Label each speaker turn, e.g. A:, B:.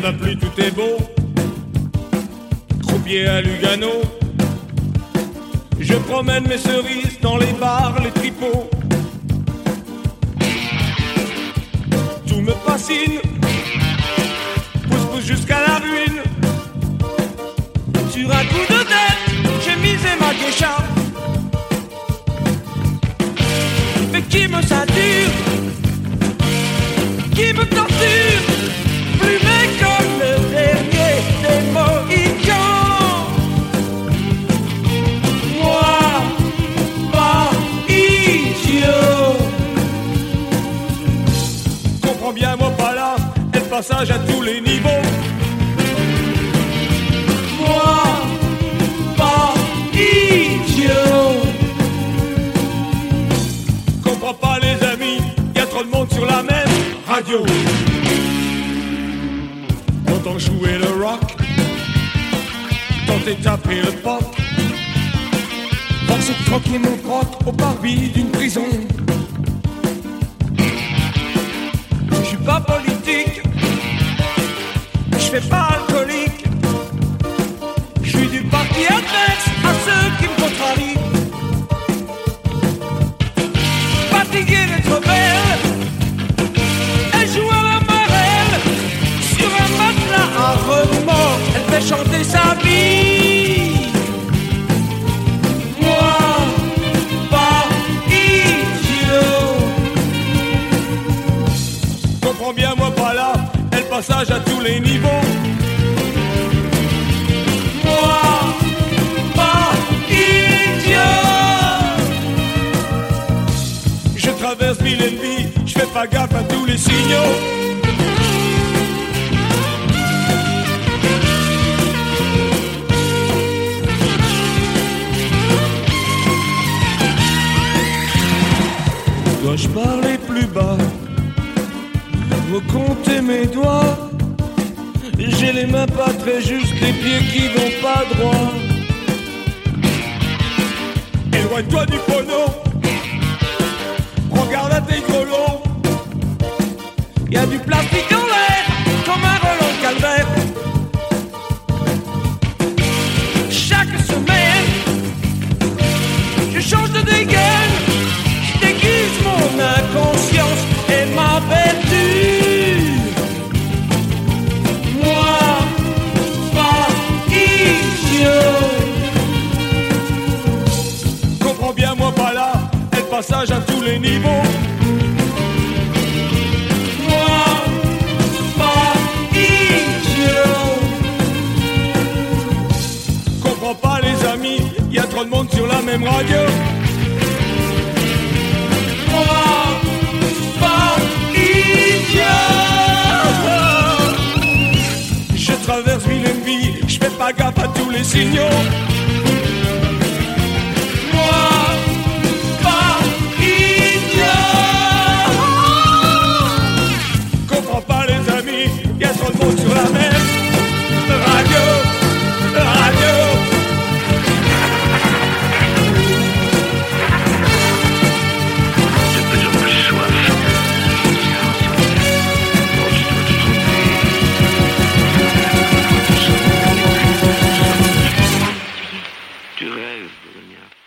A: n'a plus, tout est beau. Croupier à Lugano. Je promène mes cerises dans les bars, les tripots. Tout me fascine, pousse jusqu'à la ruine. Sur un coup de tête, j'ai misé ma geisha. Mais qui me ceinture, qui me torture, plumé comme le dernier des Mohicans. Moi, pas idiot. Comprends bien, moi pas là, et le passage à tous les niveaux. Moi, pas idiot. Comprends pas les amis, y a trop de monde sur la même radio. Autant jouer le rock, tenter de taper le pop, force de croquer mon croc au parvis d'une prison. Je suis pas politique, je fais pas alcoolique, je suis du parti adverse à ceux qui me contrarient. Fatiguée d'être belle, elle joue à la marelle. Sur un matelas à remords, elle fait chanter sa vie. Moi, pas idiot. Comprends bien, moi pas là, elle passage à tous les niveaux. Moi, pas idiot. Je traverse mille ennemis, je fais pas gaffe à tous les signaux. Dois-je parler plus bas, recompter mes doigts? J'ai les mains pas très justes, les pieds qui vont pas droit. Éloigne-toi du pono, regarde à tes grelots. Y'a du plastique en l'air, comme un relent de calvaire. Chaque semaine, je change de dégaine, je déguise mon inconscience et ma vertu. Moi, pas idiot. Comprends bien, moi pas là, elle passage à tous les niveaux. Pas les amis, y a trop de monde sur la même radio. Moi, pas idiot. Je traverse mille ennemis, je fais pas gaffe à tous les signaux. Moi, pas idiot. Comprends pas les amis, y a trop de monde sur la même radio.
B: Tu rêves, Bologna.